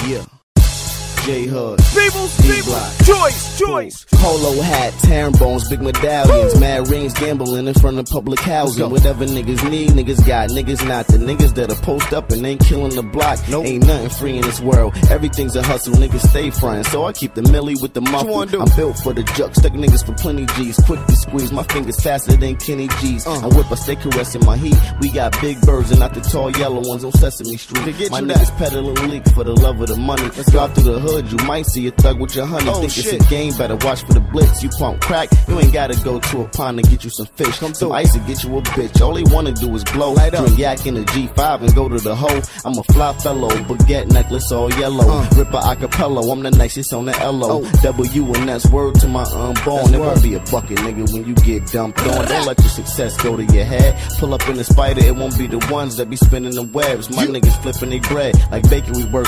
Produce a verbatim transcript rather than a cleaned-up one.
Yeah. J-Hood, People's, people's, choice, choice. Polo hat, tan bones, big medallions, mad rings, gambling in front of public housing. Whatever niggas need, niggas got, niggas not. The niggas that'll post up and ain't killing the block. Nope. Ain't nothing free in this world. Everything's a hustle, niggas stay frontin'. So I keep the millie with the muffin. I'm built for the juck, stuck niggas for plenty G's. Quick to squeeze, my fingers faster than Kenny G's. Uh. I whip, I stay caressing my heat. We got big birds and not the tall yellow ones on Sesame Street. My niggas that. Peddling leak for the love of the money. Let's go through the hood. You might see a thug with your honey. Oh, think shit. It's a game, better watch for the blitz. You pump crack, you ain't gotta go to a pond to get you some fish. Come some ice to get you a bitch. All they wanna do is blow. Light Drink up. Yak in a G five and go to the hole. I'm a fly fellow, baguette necklace all yellow. Uh. Ripper acapella, I'm the nicest on the L O. Oh. W and that's word to my unborn. It won't be a bucket, nigga, when you get dumped on. Don't let your success go to your head. Pull up in the spider, it won't be the ones that be spinning the webs. My you. Niggas flipping their bread like bakery workers.